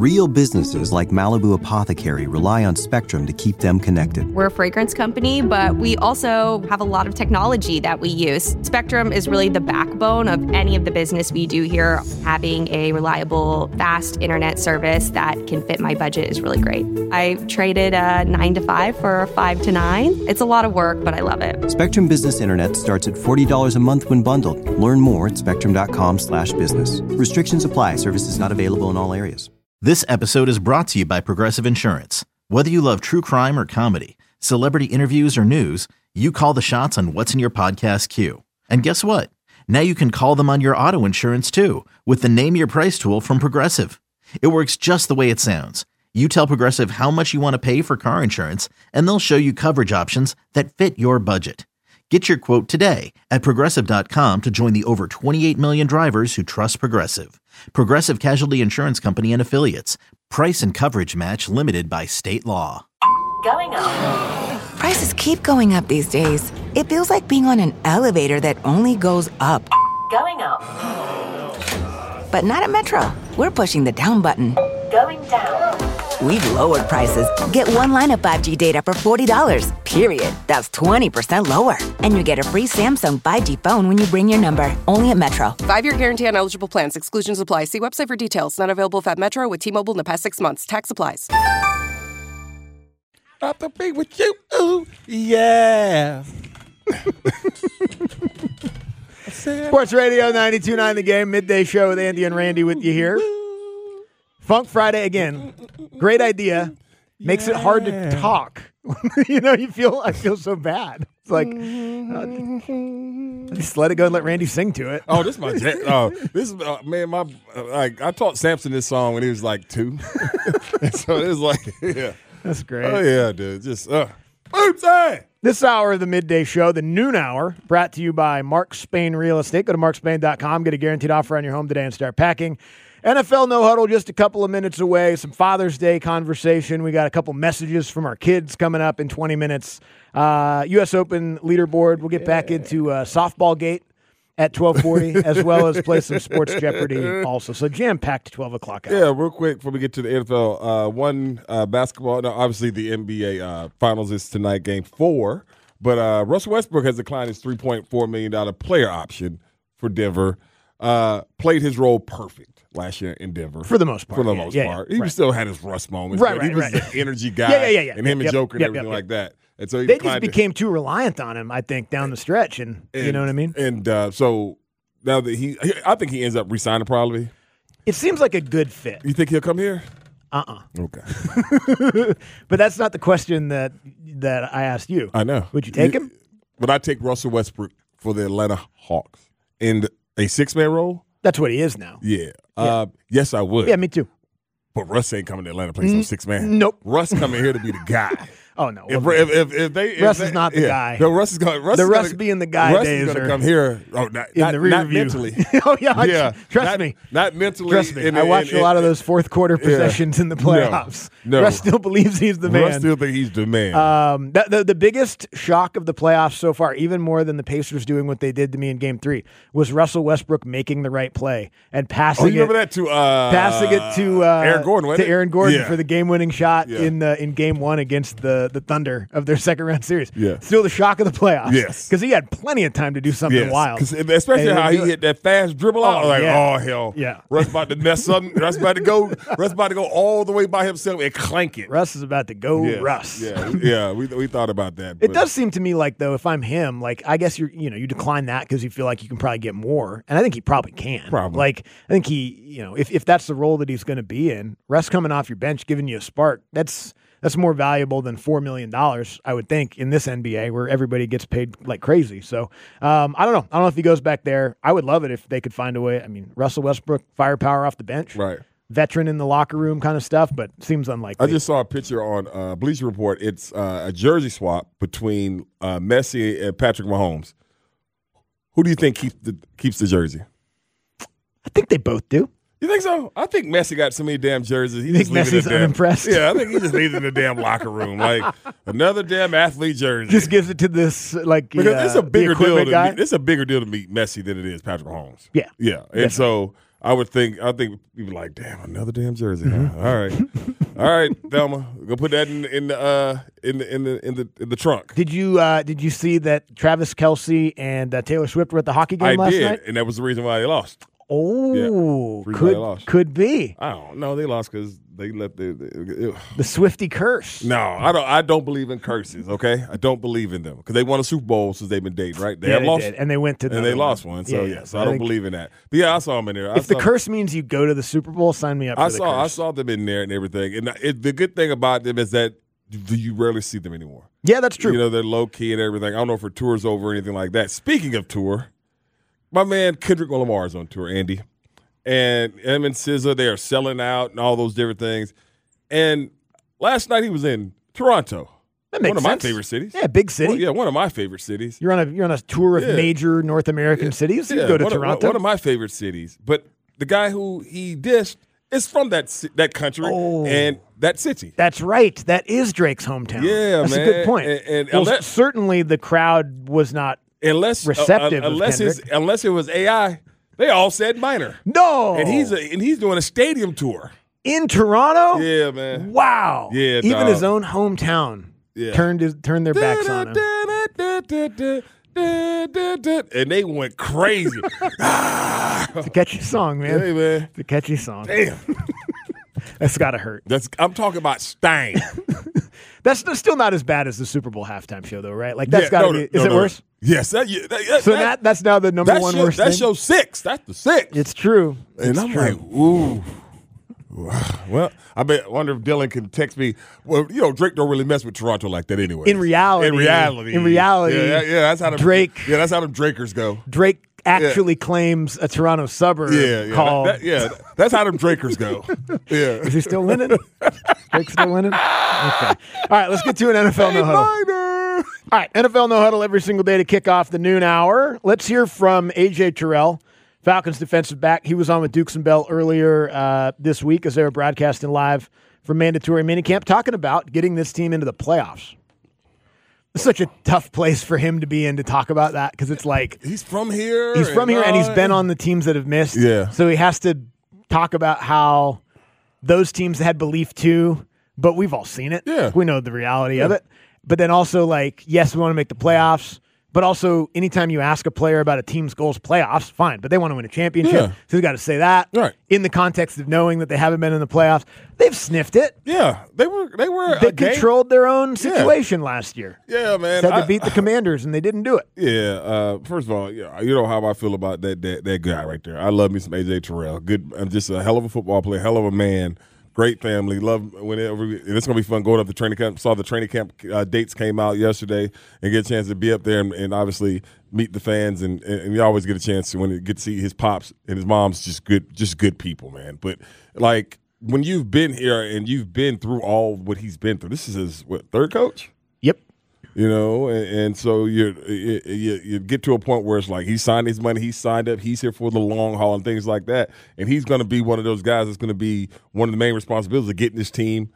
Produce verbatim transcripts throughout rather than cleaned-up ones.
Real businesses like Malibu Apothecary rely on Spectrum to keep them connected. We're a fragrance company, but we also have a lot of technology that we use. Spectrum is really the backbone of any of the business we do here. Having a reliable, fast internet service that can fit my budget is really great. I traded a nine to five for a five to nine. It's a lot of work, but I love it. Spectrum Business Internet starts at forty dollars a month when bundled. Learn more at spectrum.com slash business. Restrictions apply. Services not available in all areas. This episode is brought to you by Progressive Insurance. Whether you love true crime or comedy, celebrity interviews or news, you call the shots on what's in your podcast queue. And guess what? Now you can call them on your auto insurance too with the Name Your Price tool from Progressive. It works just the way it sounds. You tell Progressive how much you want to pay for car insurance, and they'll show you coverage options that fit your budget. Get your quote today at Progressive dot com to join the over twenty-eight million drivers who trust Progressive. Progressive Casualty Insurance Company and Affiliates. Price and coverage match limited by state law. Going up. Prices keep going up these days. It feels like being on an elevator that only goes up. Going up. But not at Metro. We're pushing the down button. Going down. We've lowered prices. Get one line of five G data for forty dollars, period. That's twenty percent lower. And you get a free Samsung five G phone when you bring your number. Only at Metro. Five-year guarantee on eligible plans. Exclusions apply. See website for details. Not available at Metro with T-Mobile in the past six months. Tax applies. Not to be with you. Ooh, yeah. Sports Radio ninety-two point nine The Game. Midday show with Andy and Randy with you here. Funk Friday again. Great idea. Makes yeah. it hard to talk. You know, you feel, I feel so bad. It's like, uh, just let it go and let Randy sing to it. Oh, this is my, jam. oh, this is, uh, man, my, uh, like, I taught Samson this song when he was like two. So it was like, yeah. That's great. Oh, yeah, dude. Just, uh, oops, hey. This hour of the midday show, the noon hour, brought to you by Mark Spain Real Estate. Go to mark spain dot com, get a guaranteed offer on your home today and start packing. N F L No Huddle just a couple of minutes away. Some Father's Day conversation. We got a couple messages from our kids coming up in twenty minutes. Uh, U S Open leaderboard. We'll get yeah. back into uh, softball gate at twelve forty, as well as play some Sports Jeopardy also. So jam-packed twelve o'clock hour. Yeah, real quick before we get to the N F L. Uh, one uh, basketball. No, obviously the N B A uh, Finals is tonight, game four. But uh, Russell Westbrook has declined his three point four million dollars player option for Denver. Uh, played his role perfect last year in Denver. For the most part. For the yeah, most yeah, part. Yeah, he right. still had his rust moments. Right, but right, he was right. the energy guy. Yeah, yeah, yeah, yeah. And him yep, and Joker yep, and everything yep, like that. And so he they just became too reliant on him, I think, down the stretch. And, and you know what I mean? And uh, so now that he – I think he ends up re-signing probably. It seems like a good fit. You think he'll come here? Uh-uh. Okay. But that's not the question that that I asked you. I know. Would you take him? Would I take Russell Westbrook for the Atlanta Hawks in a six-man role? That's what he is now. Yeah. yeah. Uh, yes, I would. Yeah, me too. But Russ ain't coming to Atlanta to play some six-man. Nope. Russ coming here to be the guy. Oh, no. If, if, if, if they, if Russ they, is not the yeah. guy. No, Russ is going. Russ the is Russ gonna, being the guy Russ days is going are to come here. Oh, not, in not, the rear not view. mentally. oh yeah, yeah. Trust not, me. Not mentally. Trust me. In, I watched in, a lot in, of those fourth quarter possessions yeah. in the playoffs. No, no. Russ still believes he's the man. Russ still think he's the man. Um, the, the the biggest shock of the playoffs so far, even more than the Pacers doing what they did to me in Game Three, was Russell Westbrook making the right play and passing. Oh, you remember it, that to uh, passing it to uh, Aaron Gordon, wasn't to it? Aaron Gordon yeah. for the game-winning shot yeah. in the in Game One against the the Thunder of their second round series. Yeah. Still the shock of the playoffs. Yes, because he had plenty of time to do something yes. wild. Especially and how he hit that fast dribble out. Oh, like, yeah. oh hell, yeah. Russ about to mess up. Russ about to go. Russ about to go all the way by himself and clank it. Russ is about to go. Yeah. Russ. Yeah, yeah. We we thought about that. It does seem to me like though, if I'm him, like I guess you you know you decline that because you feel like you can probably get more, and I think he probably can. Probably. Like I think he, you know, if if that's the role that he's going to be in, Russ coming off your bench, giving you a spark, that's. That's more valuable than four million dollars, I would think, in this N B A where everybody gets paid like crazy. So um, I don't know. I don't know if he goes back there. I would love it if they could find a way. I mean, Russell Westbrook, firepower off the bench. Right. Veteran in the locker room kind of stuff, but seems unlikely. I just saw a picture on uh, Bleacher Report. It's uh, a jersey swap between uh, Messi and Patrick Mahomes. Who do you think keeps the, keeps the jersey? I think they both do. You think so? I think Messi got so many damn jerseys. He you think just Messi's damn, unimpressed? Yeah, I think he just leaves it in the damn locker room. Like, another damn athlete jersey. Just gives it to this, like, because uh, it's a bigger deal to guy. me. It's a bigger deal to meet Messi than it is Patrick Mahomes. Yeah. Yeah. And Definitely. so I would think I think people like, damn, another damn jersey. Huh? All right, all right, Thelma, go put that in in the uh, in the in the in the in the trunk. Did you uh, did you see that Travis Kelce and uh, Taylor Swift were at the hockey game I last did, night? and that was the reason why they lost. Oh, Yeah. Reason why they lost. could could be I don't know. They lost because they let the. the the Swifty curse. no, I don't. I don't believe in curses. Okay, I don't believe in them because they won a Super Bowl since they've been dating. Right? They Yeah, have they lost, did, and they went to and another they lost one. So Yeah, yeah, so I I don't think believe in that. But yeah, I saw them in there. I If the saw, curse means you go to the Super Bowl, sign me up. I for the saw I curse. saw them in there and everything. And it, the good thing about them is that you rarely see them anymore. Yeah, that's true. You know, they're low key and everything. I don't know if her tour's over or anything like that. Speaking of tour, my man Kendrick Lamar is on tour, Andy. And him and S Z A, they are selling out and all those different things. And last night he was in Toronto. That makes one of sense. my favorite cities. Yeah, big city. Well, yeah, one of my favorite cities. You're on a you're on a tour of Yeah. major North American cities. You Yeah, go to one of- Toronto. one of my favorite cities. But the guy who he dissed is from that ci- that country Oh. and that city. That's right. That is Drake's hometown. Yeah, that's man. a good point. And- and well, unless- certainly the crowd was not. Unless Receptive uh, of unless his, Kendrick. unless it was A I, they all said minor. No, And he's a, and he's doing a stadium tour. in Toronto. Yeah, man. Wow. Yeah, even dog. his own hometown Yeah. turned his turned their backs on him. And they went crazy. It's a catchy song, man. Hey, man. It's a catchy song. Damn. That's gotta hurt. That's I'm talking about Stein. That's that's still not as bad as the Super Bowl halftime show, though, right? Like that's Yeah, gotta no, be. no, Is no, it no. worse? Yes. That, yeah, that, yeah, So that that's now the number that's one your, worst that's thing. your six. That's the six. It's true. and It's I'm true. like, ooh. Well, I bet. Wonder if Dylan can text me. Well, you know, Drake don't really mess with Toronto like that anyway. In reality- in reality, in reality, yeah, yeah, that's how them, Drake- Yeah, that's how them Drakers go. Drake actually claims a Toronto suburb Yeah, yeah, called. that, that- yeah. That's how them Drakers go. Yeah. Is he still winning? Drake's still winning? Okay. All right, let's get to an N F L no huddle. Minor. All right, N F L no huddle every single day to kick off the noon hour. Let's hear from A J Terrell, Falcons defensive back. He was on with Dukes and Bell earlier uh, this week as they were broadcasting live from mandatory minicamp, talking about getting this team into the playoffs. It's such a tough place for him to be in to talk about that because it's like He's from here. he's from here and he's all- been on the teams that have missed. Yeah. So he has to talk about how those teams had belief too, but we've all seen it. Yeah. We know the reality of it. But then also, like, yes, we want to make the playoffs, but also anytime you ask a player about a team's goals, playoffs, fine, but they want to win a championship. Yeah. So you got to say that. Right. In the context of knowing that they haven't been in the playoffs, they've sniffed it. Yeah, they were. They were. They a game- controlled their own situation last year. Yeah, man. Had to I- beat the Commanders, and they didn't do it. Yeah. Uh, first of all, yeah, you know how I feel about that that that guy right there. I love me some A J Terrell. Good. I'm just a hell of a football player. Hell of a man. Great family. Love whenever. And it's gonna be fun going up the training camp. Saw the training camp uh, dates came out yesterday, and get a chance to be up there and, and obviously meet the fans. And, and, and you always get a chance to when you get to see his pops and his mom's just good, just good people, man. But like when you've been here and you've been through all what he's been through, this is his what third coach. Yep. You know, and, and so you, you you you get to a point where it's like he signed his money, he signed up, he's here for the long haul and things like that, and he's going to be one of those guys that's going to be one of the main responsibilities of getting this team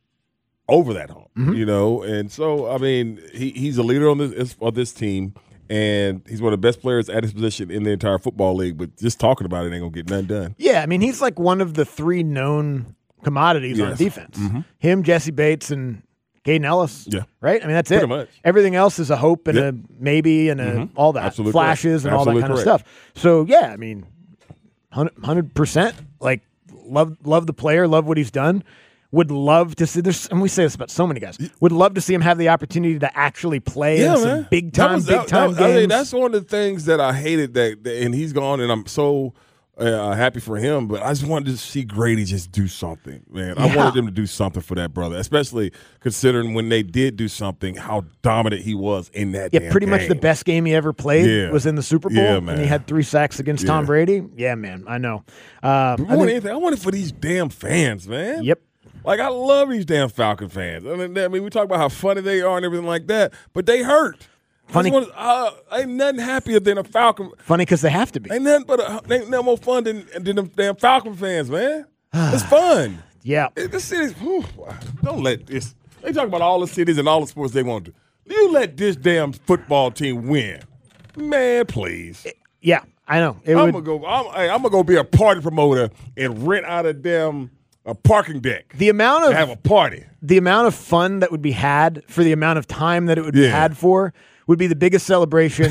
over that hump. Mm-hmm. You know, and so I mean, he he's a leader on this of this team, and he's one of the best players at his position in the entire football league. But just talking about it ain't gonna get nothing done. Yeah, I mean, he's like one of the three known commodities on Yes. defense. Him, Jesse Bates, and Caden Ellis. Yeah. Right? I mean, that's Pretty it. much. Everything else is a hope and Yeah. a maybe and a all that. Absolutely Flashes correct. and all Absolutely that kind correct. of stuff. So, yeah, I mean, one hundred percent. Like, love love the player, love what he's done. Would love to see this, and we say this about so many guys. Would love to see him have the opportunity to actually play in some big That time, was- big that- time that- I games. mean, that's one of the things that I hated that, that- and he's gone, and I'm so uh, happy for him. But I just wanted to see Grady just do something, man. I Yeah. wanted him to do something for that brother, especially considering when they did do something, how dominant he was in that. Yeah, damn pretty much the game. best game he ever played Yeah. was in the Super Bowl, Yeah, and man. he had three sacks against Tom Yeah. Brady. Yeah, man, I know. Uh, I, I want think- anything. I want it for these damn fans, man. Yep. Like I love these damn Falcon fans. I mean, I mean, we talk about how funny they are and everything like that, but they hurt. Funny- That's what- uh, ain't nothing happier than a Falcon. Funny because they have to be. Ain't nothing but a, ain't no more fun than, than them damn Falcon fans, man. It's fun. Yeah. It- This city's whew, don't let this. They talk about all the cities and all the sports they want to. You let this damn football team win, man. Please. Yeah. I know. It I'm would, gonna go. I'm, hey, I'm gonna go be a party promoter and rent out a damn a parking deck. the amount of and have a party. the amount of fun that would be had for the amount of time that it would be Yeah. had for would be the biggest celebration,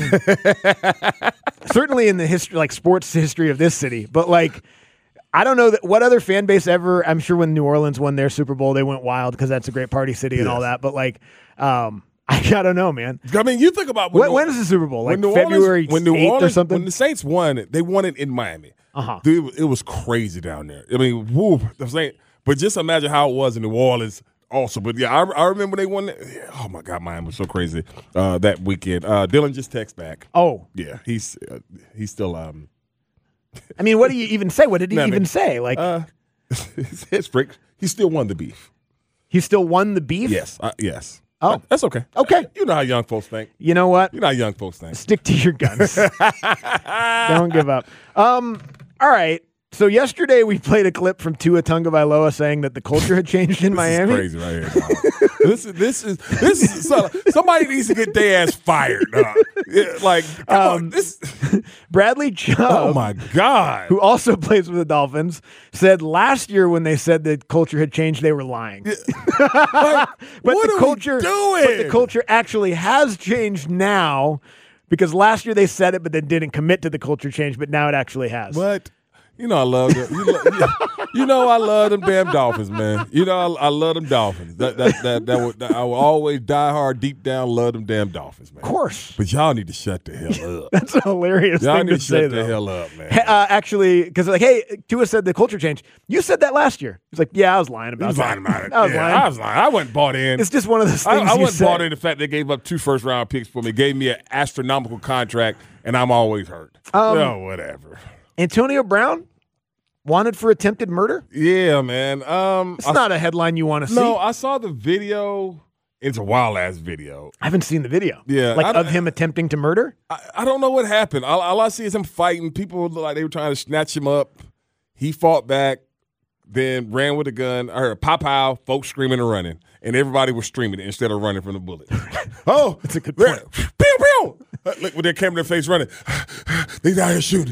certainly in the history, like sports history of this city. But like, I don't know that what other fan base ever. I'm sure when New Orleans won their Super Bowl, they went wild because that's a great party city and all Yes. that. But like, um, I, I don't know, man. I mean, you think about When, New- when is the Super Bowl? Like when New February Orleans, when New eighth Orleans, or something? When the Saints won it, they won it in Miami. Uh-huh. Dude, it, was- it was crazy down there. I mean, whoop. I'm saying, but just imagine how it was in New Orleans. Also, but yeah, I, I remember they won. It. Oh my God, Miami was so crazy uh, that weekend. Uh, Dylan just text back. Oh, Yeah, he's uh, he's still. Um, I mean, what do you even say? What did he Nothing. even say? Like, uh, his freak. He still won the beef. he still won the beef? Yes, uh, yes. Oh. Uh, that's okay. Okay. You know how young folks think. You know what? You know how young folks think. Stick to your guns. Don't give up. Um, all right. So yesterday we played a clip from Tua Tagovailoa saying that the culture had changed in Miami. This is crazy right here. Dog. this is this is this is so, somebody needs to get their ass fired. Dog. Yeah, like come Um, on, this. Bradley Chubb, Oh my God. who also plays for the Dolphins, said last year when they said the culture had changed, they were lying. Like, But what the are culture, we doing? but the culture actually has changed now because last year they said it, but then didn't commit to the culture change. But now it actually has. But you know I love them. You, lo- you, you know I love them damn Dolphins, man. You know I, I love them Dolphins. That that that, that, would, that I will always die hard deep down love them damn Dolphins, man. Of course, But y'all need to shut the hell up. that's a hilarious Y'all thing need to to say. shut the though. hell up, man. Hey, uh, actually, because like, hey, Tua said the culture changed. You said that last year. He's like, yeah, I was lying I about was that. lying about it. I was Yeah, lying. I was lying. I wasn't bought in. It's just one of those I, things. I you wasn't say. bought in the fact they gave up two first round picks for me, gave me an astronomical contract, and I'm always hurt. Um, oh, whatever. Antonio Brown wanted for attempted murder. Yeah, man. Um, It's I, not a headline you want to see. no, I saw the video. It's a wild ass video. I haven't seen the video. Yeah, like I of don't- him attempting to murder. I, I don't know what happened. All, all I see is him fighting. People look like they were trying to snatch him up. He fought back, then ran with a gun. I heard pop pow, folks screaming and running, and everybody was streaming it instead of running from the bullet. Oh, That's a good there- point. Pew pew. Uh, Look with their camera in their face running. They out here shooting.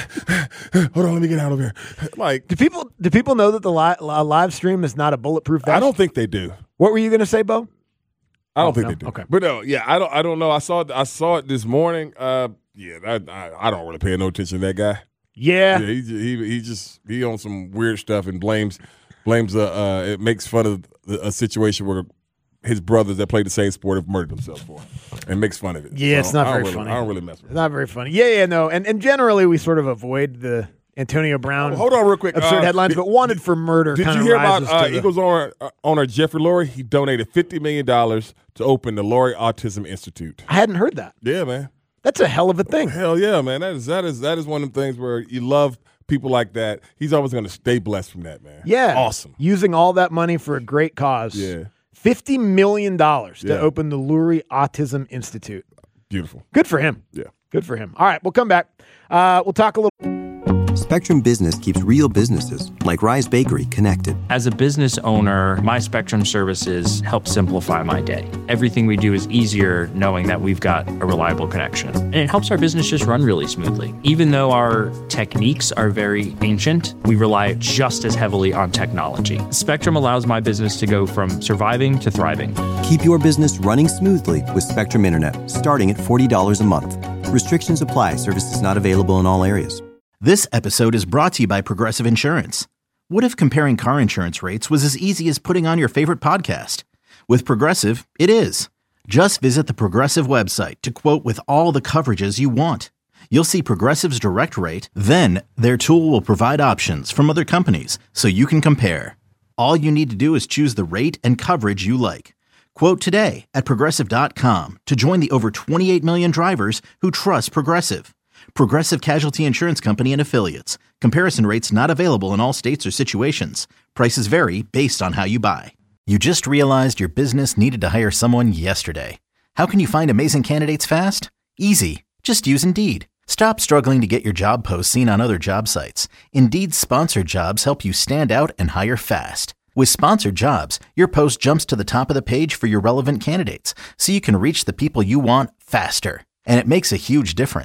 Hold on, let me get out of here. Like Do people do people know that the li- li- live stream is not a bulletproof vest? I don't think they do. What were you going to say, Bo? I don't Oh, think no? they do. Okay. But no, yeah, I don't. I don't know. I saw it. I saw it this morning. Uh, yeah, I, I, I don't really pay no attention to that guy. Yeah. Yeah, he, he he just he on some weird stuff and blames blames uh, uh it makes fun of the, a situation where his brothers that played the same sport have murdered themselves for, and makes fun of it. Yeah, it's not I don't very really, funny. I don't really mess with it. Not very funny. Yeah, yeah, no. And and generally we sort of avoid the Antonio Brown. Oh, hold on real quick. Absurd Uh, headlines, did- but wanted for murder. Did kind you of hear about rises uh, to the- Eagles owner uh, owner Jeffrey Lurie? He donated fifty million dollars to open the Lurie Autism Institute. I hadn't heard that. Yeah, man. That's a hell of a thing. Hell yeah, man. That is that is that is one of the things where you love people like that. He's always going to stay blessed from that, man. Yeah. Awesome. Using all that money for a great cause. Yeah. fifty million dollars to Yeah. open the Lurie Autism Institute. Beautiful. Good for him. Yeah. Good for him. All right, we'll come back. Uh, we'll talk a little. Spectrum Business keeps real businesses, like Rise Bakery, connected. As a business owner, my Spectrum services help simplify my day. Everything we do is easier knowing that we've got a reliable connection. And it helps our business just run really smoothly. Even though our techniques are very ancient, we rely just as heavily on technology. Spectrum allows my business to go from surviving to thriving. Keep your business running smoothly with Spectrum Internet, starting at forty dollars a month. Restrictions apply. Services not available in all areas. This episode is brought to you by Progressive Insurance. What if comparing car insurance rates was as easy as putting on your favorite podcast? With Progressive, it is. Just visit the Progressive website to quote with all the coverages you want. You'll see Progressive's direct rate, then their tool will provide options from other companies so you can compare. All you need to do is choose the rate and coverage you like. Quote today at Progressive dot com to join the over twenty-eight million drivers who trust Progressive. Progressive Casualty Insurance Company and Affiliates. Comparison rates not available in all states or situations. Prices vary based on how you buy. You just realized your business needed to hire someone yesterday. How can you find amazing candidates fast? Easy. Just use Indeed. Stop struggling to get your job posts seen on other job sites. Indeed's sponsored jobs help you stand out and hire fast. With sponsored jobs, your post jumps to the top of the page for your relevant candidates, so you can reach the people you want faster. And it makes a huge difference.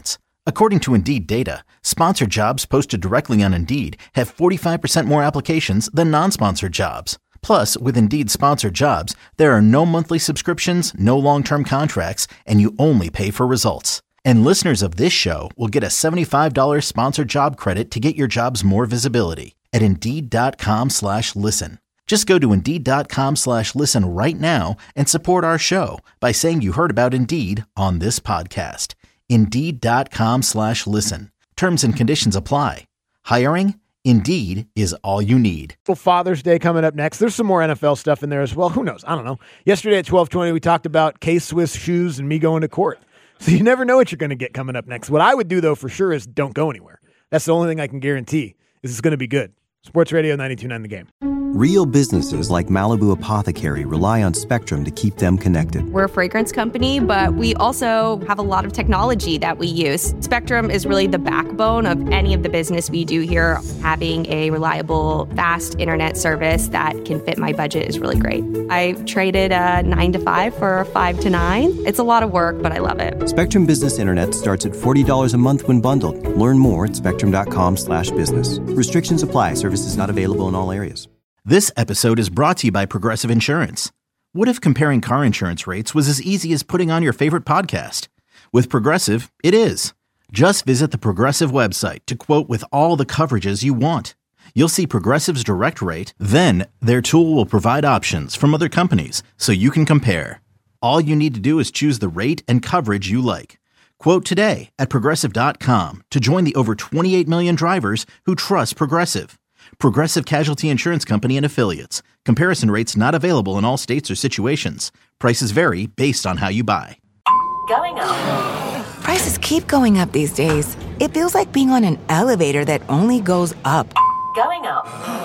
According to Indeed data, sponsored jobs posted directly on Indeed have forty-five percent more applications than non-sponsored jobs. Plus, with Indeed sponsored jobs, there are no monthly subscriptions, no long-term contracts, and you only pay for results. And listeners of this show will get a seventy-five dollars sponsored job credit to get your jobs more visibility at Indeed.com slash listen. Just go to Indeed.com slash listen right now and support our show by saying you heard about Indeed on this podcast. Indeed.com slash listen. Terms and conditions apply. Hiring? Indeed is all you need. Father's Day coming up next. There's some more N F L stuff in there as well. Who knows? I don't know. Yesterday at twelve twenty, we talked about K-Swiss shoes and me going to court. So you never know what you're going to get coming up next. What I would do, though, for sure is don't go anywhere. That's the only thing I can guarantee is it's going to be good. Sports Radio ninety-two point nine The Game. Real businesses like Malibu Apothecary rely on Spectrum to keep them connected. We're a fragrance company, but we also have a lot of technology that we use. Spectrum is really the backbone of any of the business we do here. Having a reliable, fast internet service that can fit my budget is really great. I traded a nine to five for a five to nine. It's a lot of work, but I love it. Spectrum Business Internet starts at forty dollars a month when bundled. Learn more at spectrum.com slash business. Restrictions apply. Services not available in all areas. This episode is brought to you by Progressive Insurance. What if comparing car insurance rates was as easy as putting on your favorite podcast? With Progressive, it is. Just visit the Progressive website to quote with all the coverages you want. You'll see Progressive's direct rate, then their tool will provide options from other companies so you can compare. All you need to do is choose the rate and coverage you like. Quote today at Progressive dot com to join the over twenty-eight million drivers who trust Progressive. Progressive Casualty Insurance Company and Affiliates. Comparison rates not available in all states or situations. Prices vary based on how you buy. Going up. Prices keep going up these days. It feels like being on an elevator that only goes up. Going up.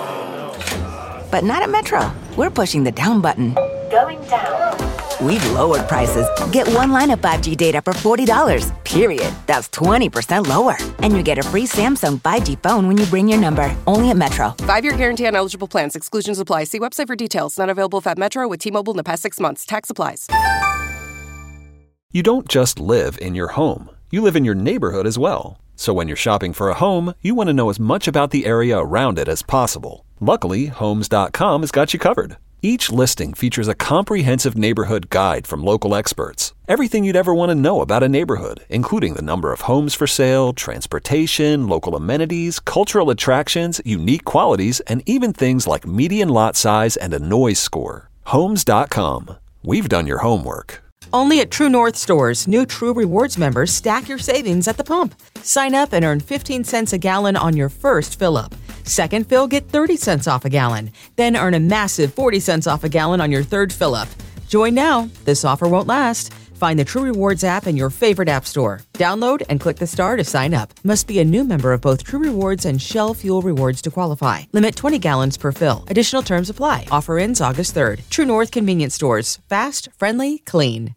But not at Metro. We're pushing the down button. Going down. We've lowered prices. Get one line of five G data for forty dollars, period. That's twenty percent lower. And you get a free Samsung five G phone when you bring your number. Only at Metro. Five-year guarantee on eligible plans. Exclusions apply. See website for details. Not available if at Metro with T-Mobile in the past six months. Tax applies. You don't just live in your home. You live in your neighborhood as well. So when you're shopping for a home, you want to know as much about the area around it as possible. Luckily, Homes dot com has got you covered. Each listing features a comprehensive neighborhood guide from local experts. Everything you'd ever want to know about a neighborhood, including the number of homes for sale, transportation, local amenities, cultural attractions, unique qualities, and even things like median lot size and a noise score. Homes dot com. We've done your homework. Only at True North stores, new True Rewards members stack your savings at the pump. Sign up and earn fifteen cents a gallon on your first fill-up. Second fill, get thirty cents off a gallon. Then earn a massive forty cents off a gallon on your third fill-up. Join now. This offer won't last. Find the True Rewards app in your favorite app store. Download and click the star to sign up. Must be a new member of both True Rewards and Shell Fuel Rewards to qualify. Limit twenty gallons per fill. Additional terms apply. Offer ends August third. True North Convenience Stores. Fast, friendly, clean.